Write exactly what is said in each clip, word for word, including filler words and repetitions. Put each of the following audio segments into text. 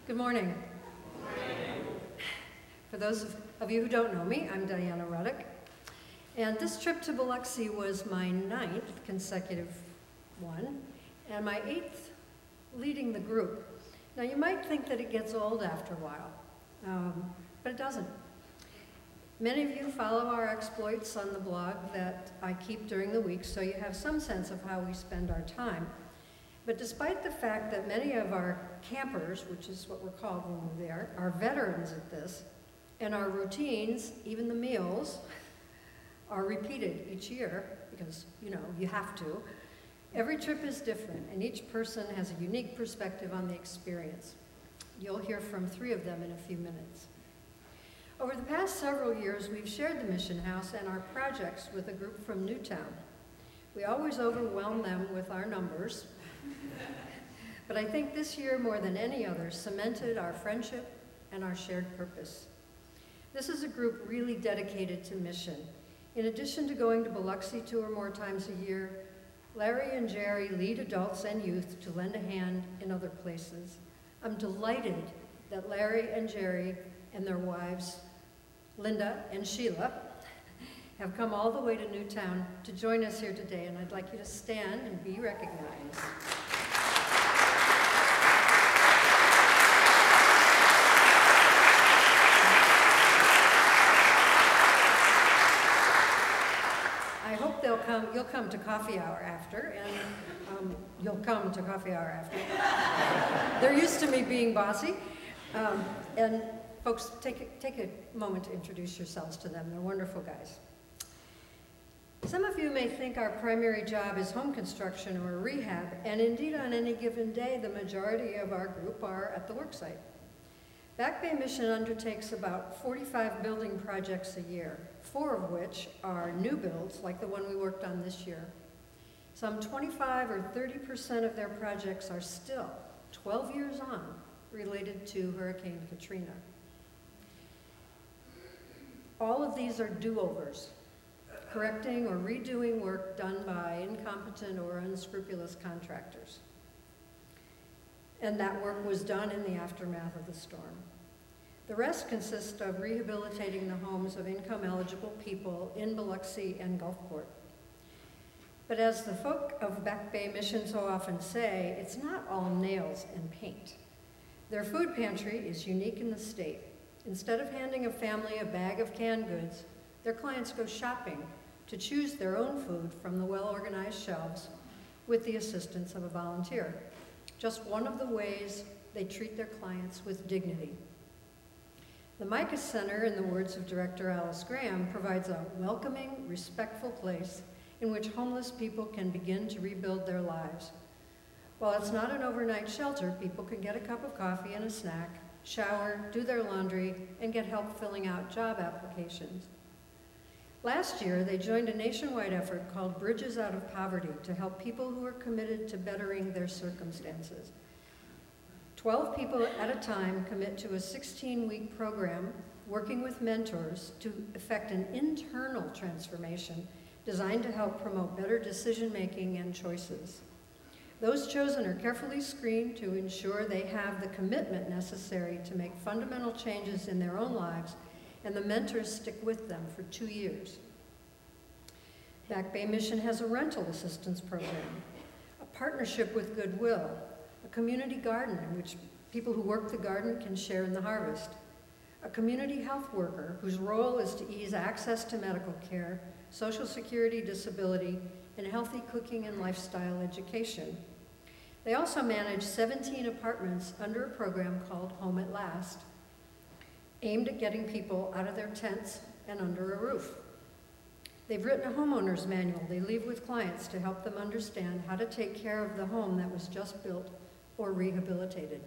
Good morning. Good morning. For those of you who don't know me, I'm Diana Ruddock. And this trip to Biloxi was my ninth consecutive one, and my eighth leading the group. Now you might think that it gets old after a while, um, but it doesn't. Many of you follow our exploits on the blog that I keep during the week, so you have some sense of how we spend our time. But despite the fact that many of our campers, which is what we're called when we're there, are veterans at this, and our routines, even the meals, are repeated each year, because, you know, you have to. Every trip is different, and each person has a unique perspective on the experience. You'll hear from three of them in a few minutes. Over the past several years, we've shared the Mission House and our projects with a group from Newtown. We always overwhelm them with our numbers, but I think this year, more than any other, cemented our friendship and our shared purpose. This is a group really dedicated to mission. In addition to going to Biloxi two or more times a year, Larry and Jerry lead adults and youth to lend a hand in other places. I'm delighted that Larry and Jerry and their wives, Linda and Sheila, have come all the way to Newtown to join us here today, and I'd like you to stand and be recognized. I hope they'll come, you'll come to coffee hour after, and um, you'll come to coffee hour after. They're used to me being bossy. Um, and folks, take a, take a moment to introduce yourselves to them. They're wonderful guys. Some of you may think our primary job is home construction or rehab, and indeed on any given day, the majority of our group are at the worksite. Back Bay Mission undertakes about forty-five building projects a year, four of which are new builds, like the one we worked on this year. Some twenty-five or thirty percent of their projects are still, twelve years on, related to Hurricane Katrina. All of these are do-overs, correcting or redoing work done by incompetent or unscrupulous contractors. And that work was done in the aftermath of the storm. The rest consists of rehabilitating the homes of income-eligible people in Biloxi and Gulfport. But as the folk of Back Bay Mission so often say, it's not all nails and paint. Their food pantry is unique in the state. Instead of handing a family a bag of canned goods, their clients go shopping to choose their own food from the well-organized shelves with the assistance of a volunteer. Just one of the ways they treat their clients with dignity. The Micah Center, in the words of Director Alice Graham, provides a welcoming, respectful place in which homeless people can begin to rebuild their lives. While it's not an overnight shelter, people can get a cup of coffee and a snack, shower, do their laundry, and get help filling out job applications. Last year, they joined a nationwide effort called Bridges Out of Poverty to help people who are committed to bettering their circumstances. Twelve people at a time commit to a sixteen-week program working with mentors to effect an internal transformation designed to help promote better decision-making and choices. Those chosen are carefully screened to ensure they have the commitment necessary to make fundamental changes in their own lives, and the mentors stick with them for two years. Back Bay Mission has a rental assistance program, a partnership with Goodwill, a community garden in which people who work the garden can share in the harvest, a community health worker whose role is to ease access to medical care, Social Security, disability, and healthy cooking and lifestyle education. They also manage seventeen apartments under a program called Home at Last, aimed at getting people out of their tents and under a roof. They've written a homeowner's manual they leave with clients to help them understand how to take care of the home that was just built or rehabilitated.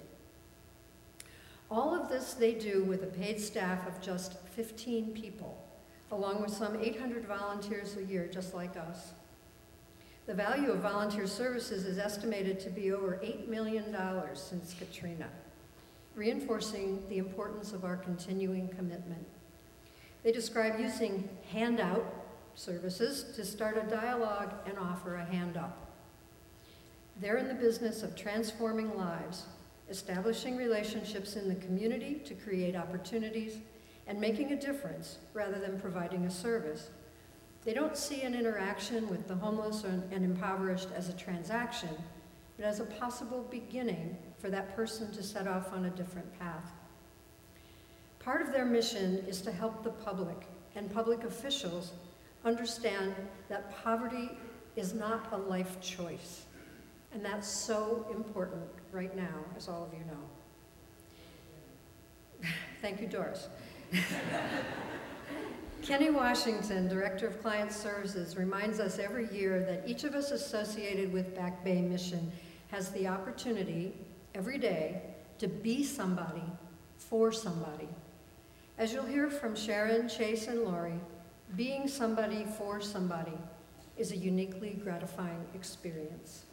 All of this they do with a paid staff of just fifteen people, along with some eight hundred volunteers a year just like us. The value of volunteer services is estimated to be over eight million dollars since Katrina, reinforcing the importance of our continuing commitment. They describe using handout services to start a dialogue and offer a hand up. They're in the business of transforming lives, establishing relationships in the community to create opportunities, and making a difference rather than providing a service. They don't see an interaction with the homeless and impoverished as a transaction, but as a possible beginning for that person to set off on a different path. Part of their mission is to help the public and public officials understand that poverty is not a life choice. And that's so important right now, as all of you know. Thank you, Doris. Kenny Washington, Director of Client Services, reminds us every year that each of us associated with Back Bay Mission has the opportunity every day to be somebody for somebody. As you'll hear from Sharon, Chase, and Lori, being somebody for somebody is a uniquely gratifying experience.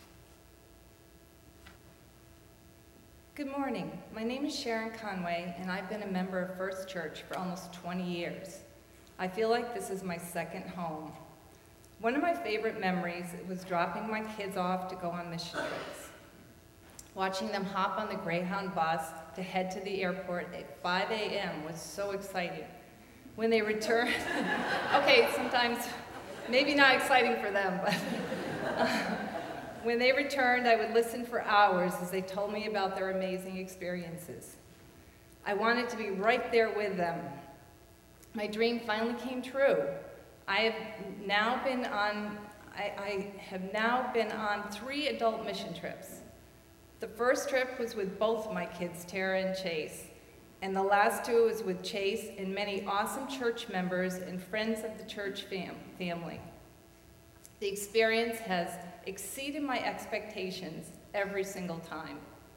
Good morning. My name is Sharon Conway, and I've been a member of First Church for almost twenty years. I feel like this is my second home. One of my favorite memories was dropping my kids off to go on mission trips. Watching them hop on the Greyhound bus to head to the airport at five a m was so exciting. When they returned, okay, sometimes maybe not exciting for them, but uh, when they returned, I would listen for hours as they told me about their amazing experiences. I wanted to be right there with them. My dream finally came true. I have now been on, I, I have now been on three adult mission trips. The first trip was with both my kids, Tara and Chase, and the last two was with Chase and many awesome church members and friends of the church fam family. The experience has exceeded my expectations every single time.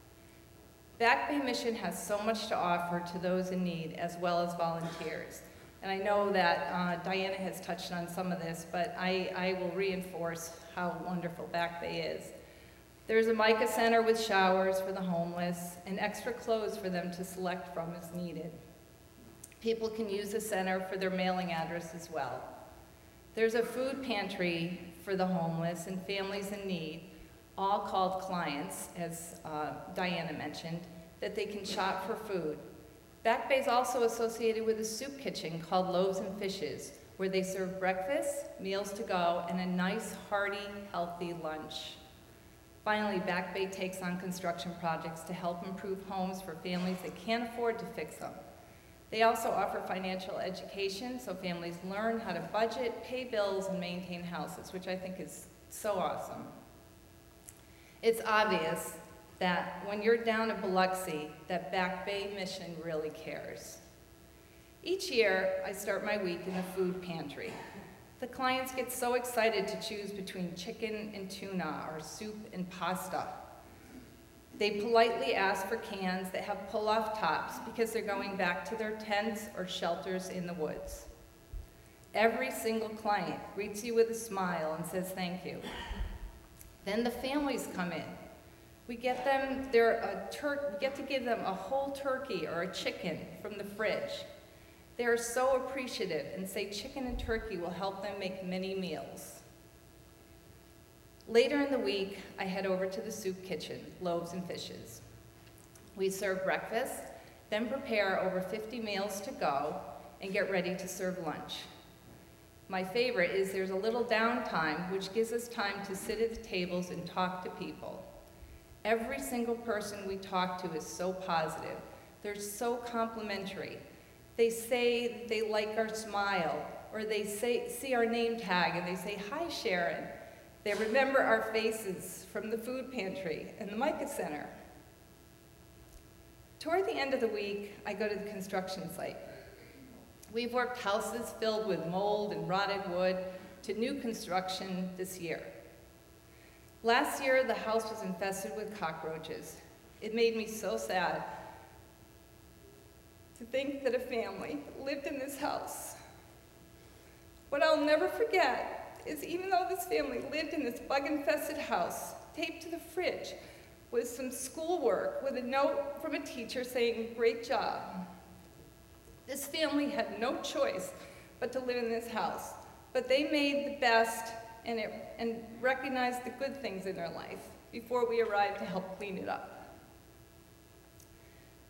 Back Bay Mission has so much to offer to those in need as well as volunteers. And I know that uh, Diana has touched on some of this, but I, I will reinforce how wonderful Back Bay is. There's a MICA center with showers for the homeless and extra clothes for them to select from as needed. People can use the center for their mailing address as well. There's a food pantry for the homeless and families in need, all called clients, as uh, Diana mentioned, that they can shop for food. Back Bay is also associated with a soup kitchen called Loaves and Fishes, where they serve breakfast, meals to go, and a nice, hearty, healthy lunch. Finally, Back Bay takes on construction projects to help improve homes for families that can't afford to fix them. They also offer financial education so families learn how to budget, pay bills, and maintain houses, which I think is so awesome. It's obvious that when you're down at Biloxi, that Back Bay Mission really cares. Each year, I start my week in the food pantry. The clients get so excited to choose between chicken and tuna or soup and pasta. They politely ask for cans that have pull-off tops because they're going back to their tents or shelters in the woods. Every single client greets you with a smile and says thank you. Then the families come in. We get them their a tur- we get to give them a whole turkey or a chicken from the fridge. They are so appreciative and say chicken and turkey will help them make many meals. Later in the week, I head over to the soup kitchen, Loaves and Fishes. We serve breakfast, then prepare over fifty meals to go, and get ready to serve lunch. My favorite is there's a little downtime, which gives us time to sit at the tables and talk to people. Every single person we talk to is so positive. They're so complimentary. They say they like our smile, or they say, see our name tag and they say, "Hi, Sharon." They remember our faces from the food pantry and the MICA Center. Toward the end of the week, I go to the construction site. We've worked houses filled with mold and rotted wood to new construction this year. Last year, the house was infested with cockroaches. It made me so sad to think that a family lived in this house. What I'll never forget is even though this family lived in this bug-infested house, taped to the fridge was some schoolwork with a note from a teacher saying, "Great job." This family had no choice but to live in this house, but they made the best and, it, and recognized the good things in their life before we arrived to help clean it up.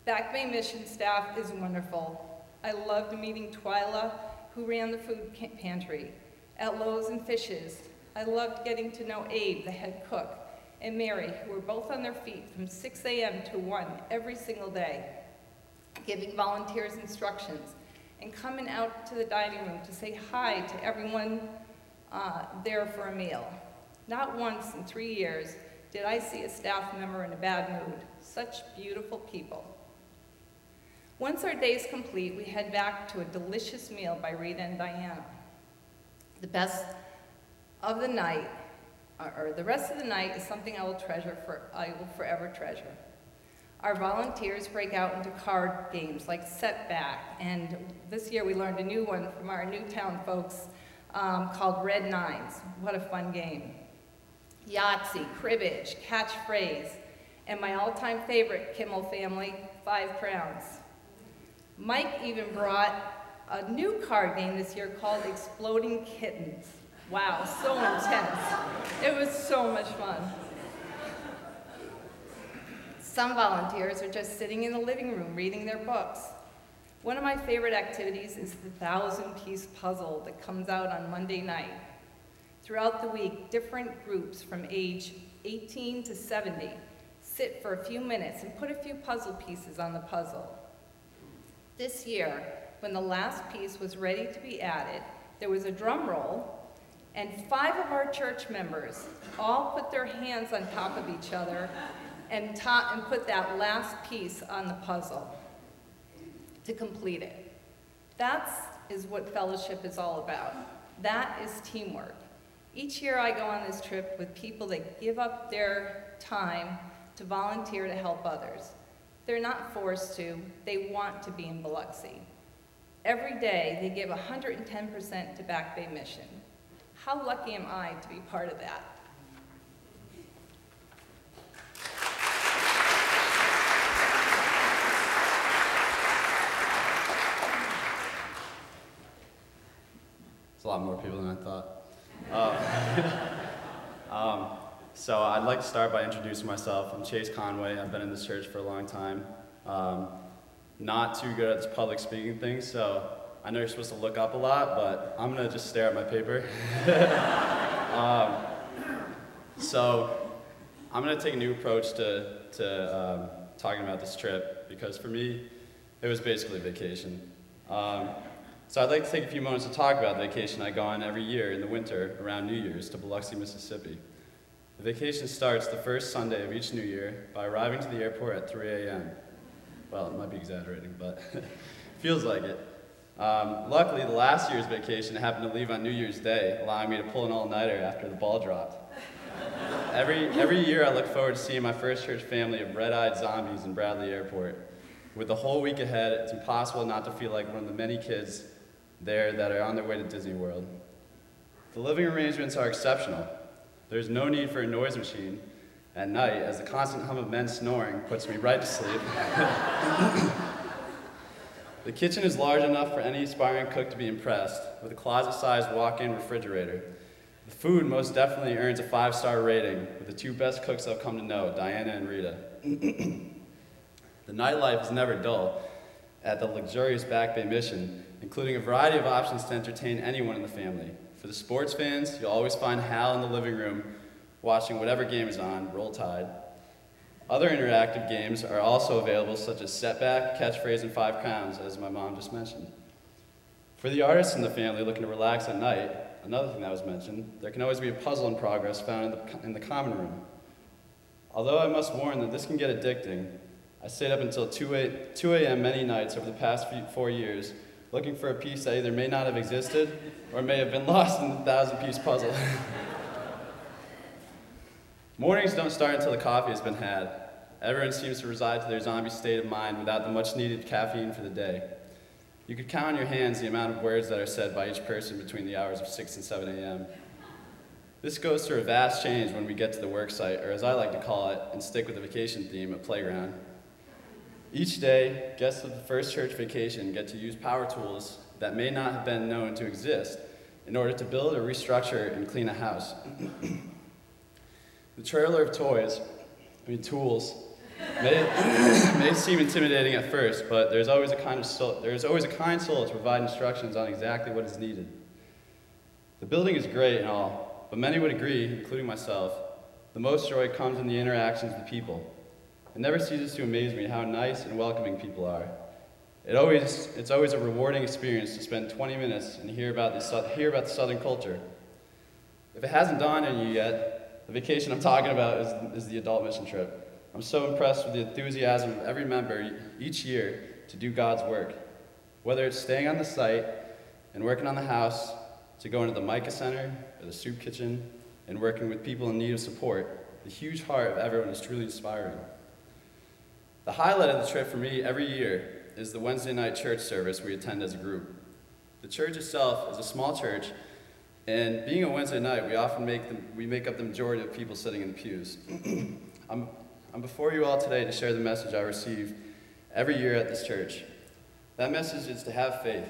Back Bay Mission staff is wonderful. I loved meeting Twyla, who ran the food pantry. At Loaves and Fishes, I loved getting to know Abe, the head cook, and Mary, who were both on their feet from six a m to one every single day, giving volunteers instructions and coming out to the dining room to say hi to everyone uh, there for a meal. Not once in three years did I see a staff member in a bad mood. Such beautiful people. Once our day's complete, we head back to a delicious meal by Rita and Diana. The best of the night, or the rest of the night, is something I will treasure for, I will forever treasure. Our volunteers break out into card games like Setback, and this year we learned a new one from our Newtown folks um, called Red Nines. What a fun game. Yahtzee, cribbage, catchphrase, and my all-time favorite, Kimmel Family, Five Crowns. Mike even brought a new card game this year called Exploding Kittens. Wow, so intense. It was so much fun. Some volunteers are just sitting in the living room reading their books. One of my favorite activities is the thousand-piece puzzle that comes out on Monday night. Throughout the week, different groups from age eighteen to seventy sit for a few minutes and put a few puzzle pieces on the puzzle. This year, when the last piece was ready to be added, there was a drum roll, and five of our church members all put their hands on top of each other and, ta- and put that last piece on the puzzle to complete it. That is what fellowship is all about. That is teamwork. Each year I go on this trip with people that give up their time to volunteer to help others. They're not forced to, they want to be in Biloxi. Every day they give one hundred ten percent to Back Bay Mission. How lucky am I to be part of that? It's a lot more people than I thought. Um, um, so I'd like to start by introducing myself. I'm Chase Conway. I've been in this church for a long time. Um, not too good at this public speaking thing, so I know you're supposed to look up a lot, but I'm gonna just stare at my paper. um, so I'm gonna take a new approach to, to um, talking about this trip, because for me, it was basically vacation. Um, So I'd like to take a few moments to talk about the vacation I go on every year in the winter around New Year's to Biloxi, Mississippi. The vacation starts the first Sunday of each New Year by arriving to the airport at three a m Well, it might be exaggerating, but feels like it. Um, luckily, the last year's vacation happened to leave on New Year's Day, allowing me to pull an all-nighter after the ball dropped. Every, every year I look forward to seeing my First Church family of red-eyed zombies in Bradley Airport. With the whole week ahead, it's impossible not to feel like one of the many kids there that are on their way to Disney World. The living arrangements are exceptional. There's no need for a noise machine at night, as the constant hum of men snoring puts me right to sleep. The kitchen is large enough for any aspiring cook to be impressed, with a closet-sized walk-in refrigerator. The food most definitely earns a five-star rating, with the two best cooks I've come to know, Diana and Rita. The nightlife is never dull at the luxurious Back Bay Mission, including a variety of options to entertain anyone in the family. For the sports fans, you'll always find Hal in the living room watching whatever game is on, Roll Tide. Other interactive games are also available, such as Setback, Catchphrase, and Five Crowns, as my mom just mentioned. For the artists in the family looking to relax at night, another thing that was mentioned, there can always be a puzzle in progress found in the, in the common room. Although I must warn that this can get addicting, I stayed up until two a m many nights over the past few, four years, looking for a piece that either may not have existed or may have been lost in the thousand-piece puzzle. Mornings don't start until the coffee has been had. Everyone seems to reside to their zombie state of mind without the much-needed caffeine for the day. You could count on your hands the amount of words that are said by each person between the hours of six and seven a m This goes through a vast change when we get to the work site, or as I like to call it, and stick with the vacation theme, a playground. Each day, guests of the First Church Vacation get to use power tools that may not have been known to exist in order to build or restructure and clean a house. The trailer of toys, I mean tools, May, may seem intimidating at first, but there's always a kind of soul, there's always a kind soul to provide instructions on exactly what is needed. The building is great and all, but many would agree, including myself, the most joy comes in the interactions with people. It never ceases to amaze me how nice and welcoming people are. It always, it's always a rewarding experience to spend twenty minutes and hear about, the, hear about the Southern culture. If it hasn't dawned on you yet, the vacation I'm talking about is, is the adult mission trip. I'm so impressed with the enthusiasm of every member each year to do God's work. Whether it's staying on the site and working on the house, to going to the Micah Center or the soup kitchen and working with people in need of support, the huge heart of everyone is truly inspiring. The highlight of the trip for me every year is the Wednesday night church service we attend as a group. The church itself is a small church, and being a Wednesday night, we often make, the, we make up the majority of people sitting in the pews. I'm, I'm before you all today to share the message I receive every year at this church. That message is to have faith.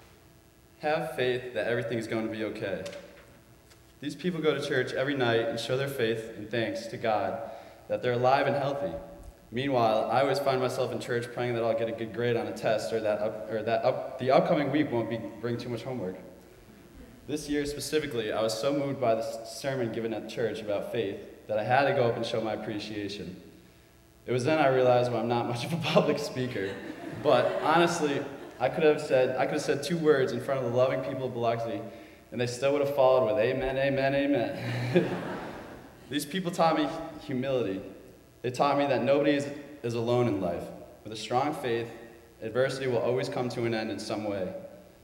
Have faith that everything is going to be okay. These people go to church every night and show their faith and thanks to God that they're alive and healthy. Meanwhile, I always find myself in church praying that I'll get a good grade on a test, or that, up, or that up, the upcoming week won't be, bring too much homework. This year specifically, I was so moved by the sermon given at church about faith that I had to go up and show my appreciation. It was then I realized, well, I'm not much of a public speaker, but honestly, I could have said I could have said two words in front of the loving people of Biloxi, and they still would have followed with amen, amen, amen. These people taught me humility. They taught me that nobody is, is alone in life. With a strong faith, adversity will always come to an end in some way.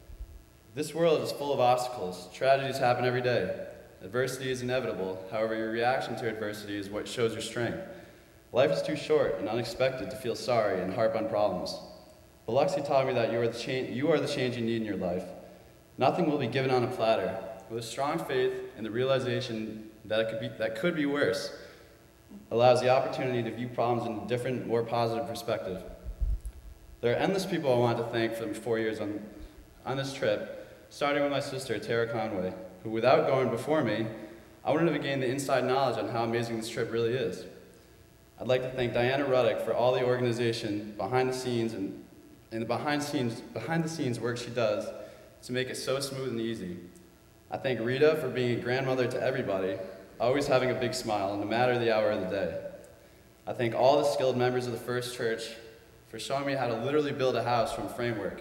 This world is full of obstacles. Tragedies happen every day. Adversity is inevitable. However, your reaction to adversity is what shows your strength. Life is too short and unexpected to feel sorry and harp on problems. Biloxi taught me that you are, the change, you are the change you need in your life. Nothing will be given on a platter. With a strong faith and the realization that it could be, that could be worse, allows the opportunity to view problems in a different, more positive perspective. There are endless people I want to thank for the four years on, on this trip, starting with my sister, Tara Conway, who, without going before me, I wouldn't have gained the inside knowledge on how amazing this trip really is. I'd like to thank Diana Ruddick for all the organization behind the scenes and, and the behind scenes, behind the scenes work she does to make it so smooth and easy. I thank Rita for being a grandmother to everybody, always having a big smile, no matter the hour of the day. I thank all the skilled members of the First Church for showing me how to literally build a house from framework.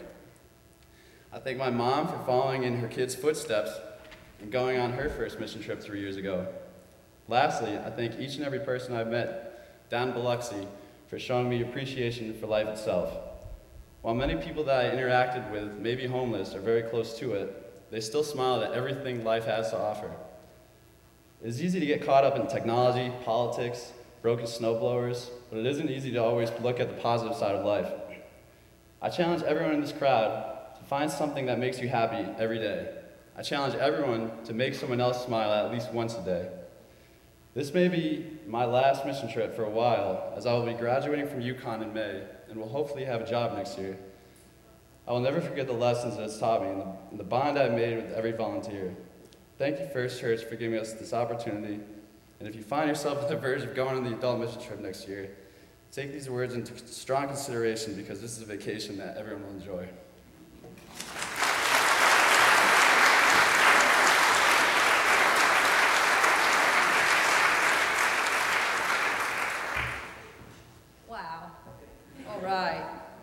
I thank my mom for following in her kids' footsteps and going on her first mission trip three years ago. Lastly, I thank each and every person I've met down in Biloxi for showing me appreciation for life itself. While many people that I interacted with may be homeless or very close to it, they still smile at everything life has to offer. It is easy to get caught up in technology, politics, broken snowblowers, but it isn't easy to always look at the positive side of life. I challenge everyone in this crowd to find something that makes you happy every day. I challenge everyone to make someone else smile at least once a day. This may be my last mission trip for a while, as I will be graduating from UConn in May and will hopefully have a job next year. I will never forget the lessons that it's taught me and the, and the bond I've made with every volunteer. Thank you, First Church, for giving us this opportunity. And if you find yourself on the verge of going on the adult mission trip next year, take these words into strong consideration, because this is a vacation that everyone will enjoy. Wow. All right.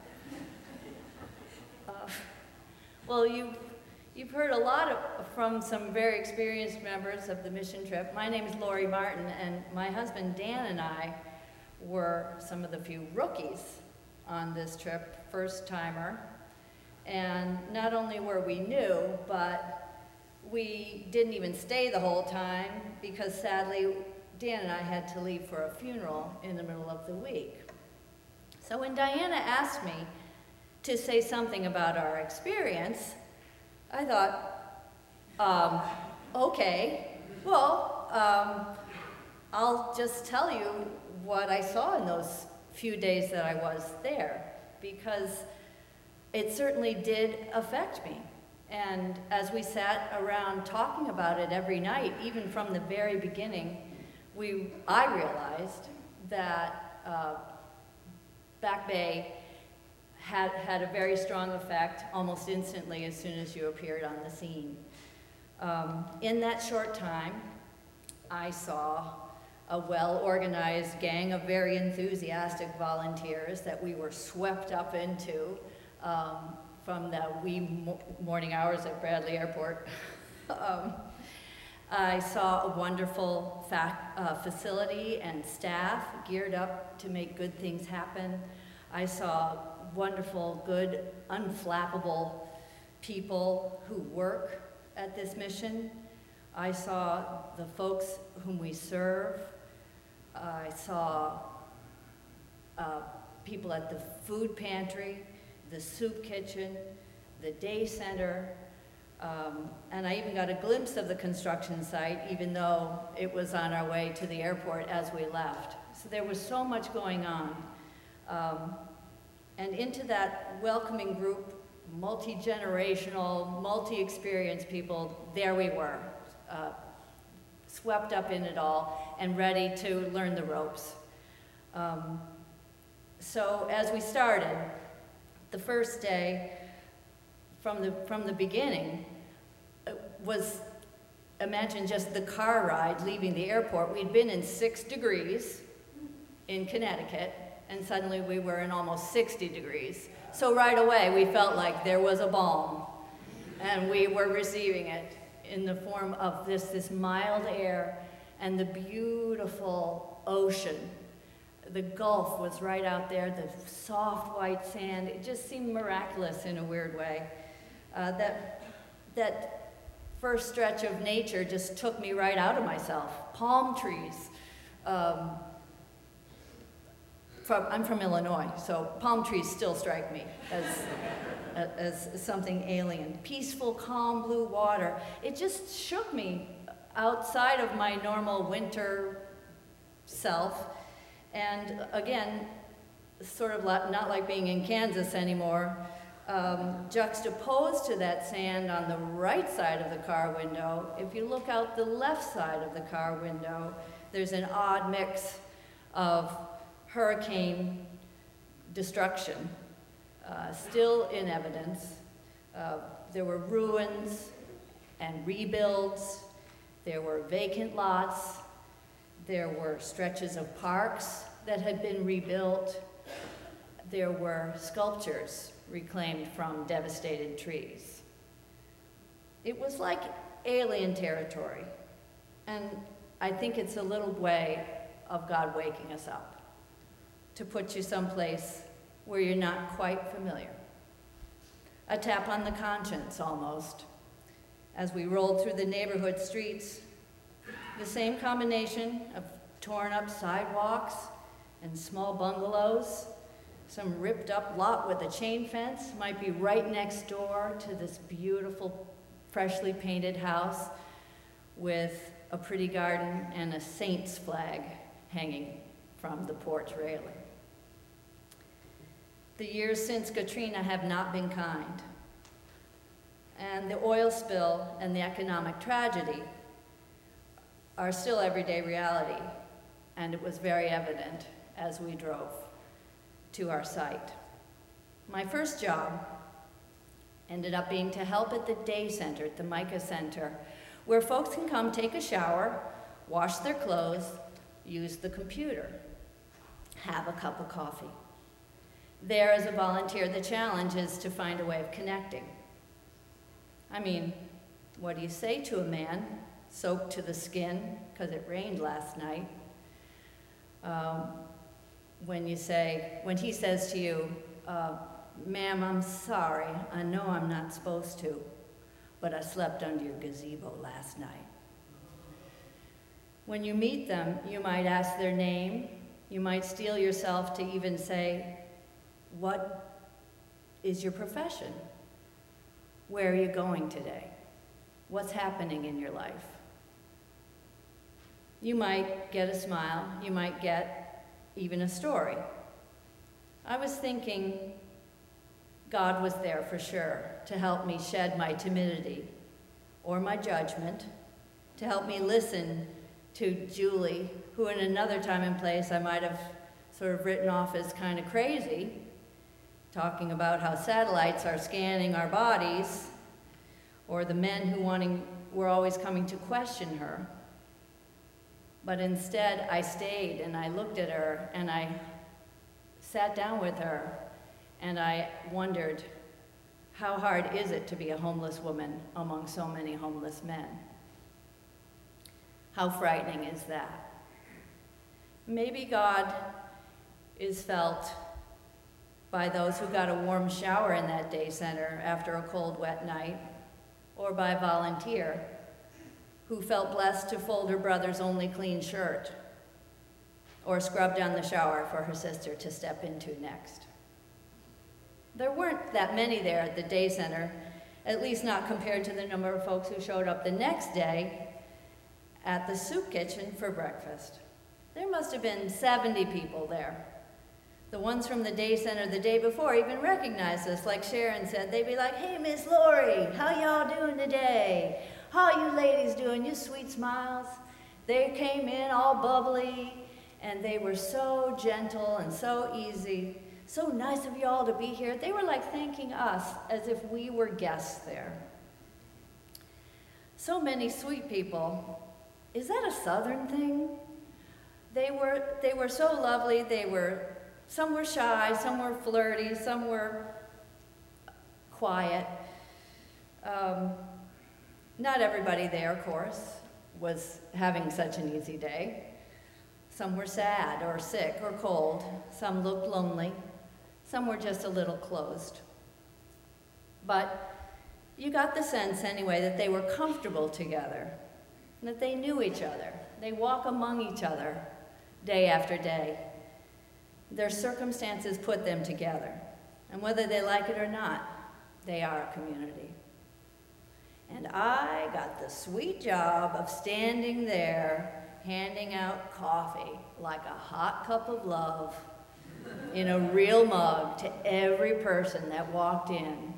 Uh, well, you You've heard a lot of, from some very experienced members of the mission trip. My name is Lori Martin, and my husband Dan and I were some of the few rookies on this trip, first timer. And not only were we new, but we didn't even stay the whole time, because sadly, Dan and I had to leave for a funeral in the middle of the week. So when Diana asked me to say something about our experience, I thought, um, okay, well, um, I'll just tell you what I saw in those few days that I was there, because it certainly did affect me. And as we sat around talking about it every night, even from the very beginning, we, I realized that uh, Back Bay had, had a very strong effect almost instantly as soon as you appeared on the scene. Um, in that short time, I saw a well-organized gang of very enthusiastic volunteers that we were swept up into um, from the wee mo morning hours at Bradley Airport. um, I saw a wonderful fac uh, facility and staff geared up to make good things happen. I saw wonderful, good, unflappable people who work at this mission. I saw the folks whom we serve. I saw uh, people at the food pantry, the soup kitchen, the day center, um, and I even got a glimpse of the construction site, even though it was on our way to the airport as we left. So there was so much going on. Um, and into that welcoming group, multi-generational, multi-experienced people, there we were. Uh, swept up in it all and ready to learn the ropes. Um, so as we started, the first day from the, from the beginning was, imagine just the car ride leaving the airport. We'd been in six degrees in Connecticut, and suddenly we were in almost sixty degrees. So right away we felt like there was a balm, and we were receiving it in the form of this, this mild air and the beautiful ocean. The Gulf was right out there, the soft white sand. It just seemed miraculous in a weird way. Uh, that, that first stretch of nature just took me right out of myself. Palm trees. Um, from, I'm from Illinois, so palm trees still strike me as as something alien. Peaceful, calm blue water. It just shook me outside of my normal winter self. And again, sort of not like being in Kansas anymore, um, juxtaposed to that sand on the right side of the car window, if you look out the left side of the car window, there's an odd mix of hurricane destruction. Uh, still in evidence. Uh, there were ruins and rebuilds. There were vacant lots. There were stretches of parks that had been rebuilt. There were sculptures reclaimed from devastated trees. It was like alien territory. And I think it's a little way of God waking us up to put you someplace where you're not quite familiar. A tap on the conscience, almost. As we rolled through the neighborhood streets, the same combination of torn up sidewalks and small bungalows, some ripped up lot with a chain fence might be right next door to this beautiful, freshly painted house with a pretty garden and a saint's flag hanging from the porch railing. The years since Katrina have not been kind, and the oil spill and the economic tragedy are still everyday reality, and it was very evident as we drove to our site. My first job ended up being to help at the day center, at the Micah Center, where folks can come take a shower, wash their clothes, use the computer, have a cup of coffee. There, as a volunteer, the challenge is to find a way of connecting. I mean, what do you say to a man soaked to the skin because it rained last night? Um, when you say, when he says to you, uh, ma'am, I'm sorry, I know I'm not supposed to, but I slept under your gazebo last night. When you meet them, you might ask their name, you might steel yourself to even say, what is your profession? Where are you going today? What's happening in your life? You might get a smile, you might get even a story. I was thinking God was there for sure to help me shed my timidity or my judgment, to help me listen to Julie, who in another time and place I might have sort of written off as kind of crazy, talking about how satellites are scanning our bodies, or the men who wanting, were always coming to question her. But instead, I stayed and I looked at her and I sat down with her and I wondered, how hard is it to be a homeless woman among so many homeless men? How frightening is that? Maybe God is felt by those who got a warm shower in that day center after a cold, wet night, or by a volunteer who felt blessed to fold her brother's only clean shirt, or scrub down the shower for her sister to step into next. There weren't that many there at the day center, at least not compared to the number of folks who showed up the next day at the soup kitchen for breakfast. There must have been seventy people there. The ones from the day center the day before even recognized us. Like Sharon said, they'd be like, "Hey, Miss Lori, how y'all doing today? How you ladies doing, you sweet smiles?" They came in all bubbly, and they were so gentle and so easy. So nice of y'all to be here. They were like thanking us as if we were guests there. So many sweet people. Is that a Southern thing? They were, they were so lovely. They were, some were shy, some were flirty, some were quiet. Um, not everybody there, of course, was having such an easy day. Some were sad or sick or cold. Some looked lonely. Some were just a little closed. But you got the sense anyway that they were comfortable together, that they knew each other. They walk among each other day after day. Their circumstances put them together. And whether they like it or not, they are a community. And I got the sweet job of standing there handing out coffee like a hot cup of love in a real mug to every person that walked in.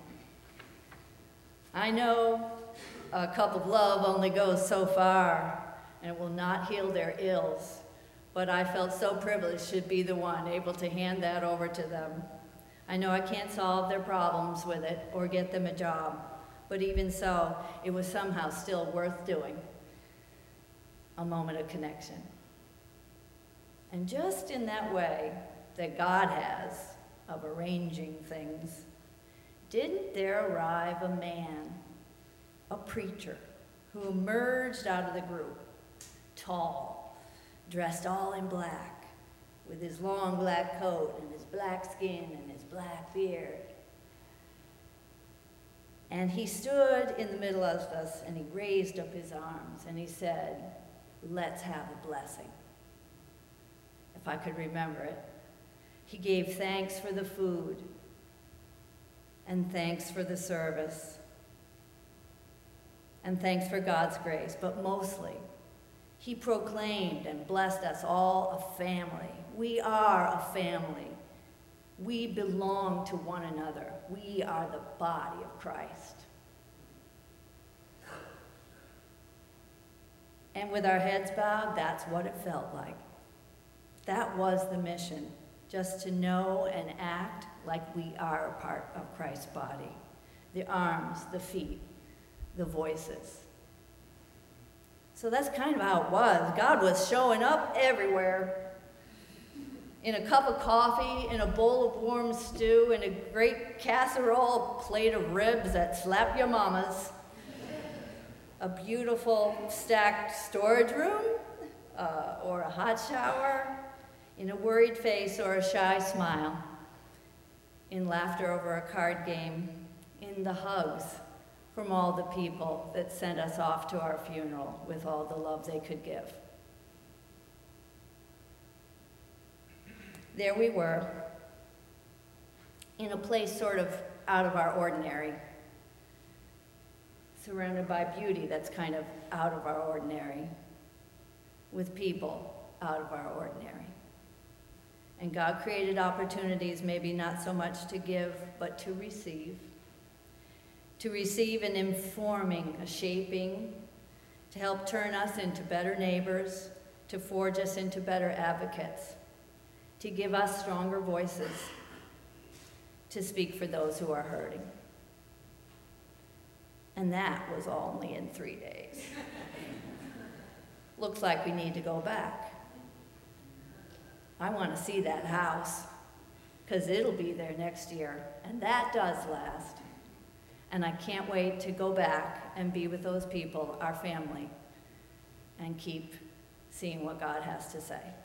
I know a cup of love only goes so far and it will not heal their ills, but I felt so privileged to be the one able to hand that over to them. I know I can't solve their problems with it or get them a job, but even so, it was somehow still worth doing. A moment of connection. And just in that way that God has of arranging things, didn't there arrive a man, a preacher, who emerged out of the group, tall, dressed all in black, with his long black coat and his black skin and his black beard. And he stood in the middle of us and he raised up his arms and he said, "Let's have a blessing." If I could remember it. He gave thanks for the food and thanks for the service and thanks for God's grace, but mostly he proclaimed and blessed us all a family. We are a family. We belong to one another. We are the body of Christ. And with our heads bowed, that's what it felt like. That was the mission, just to know and act like we are a part of Christ's body. The arms, the feet, the voices. So that's kind of how it was. God was showing up everywhere. In a cup of coffee, in a bowl of warm stew, in a great casserole plate of ribs that slap your mamas, a beautiful stacked storage room, uh, or a hot shower, in a worried face or a shy smile, in laughter over a card game, in the hugs from all the people that sent us off to our funeral with all the love they could give. There we were, in a place sort of out of our ordinary, surrounded by beauty that's kind of out of our ordinary, with people out of our ordinary. And God created opportunities, maybe not so much to give, but to receive. To receive an informing, a shaping, to help turn us into better neighbors, to forge us into better advocates. to give us stronger voices to speak for those who are hurting. And that was only in three days. Looks like we need to go back. I want to see that house, because it'll be there next year, and that does last. And I can't wait to go back and be with those people, our family, and keep seeing what God has to say.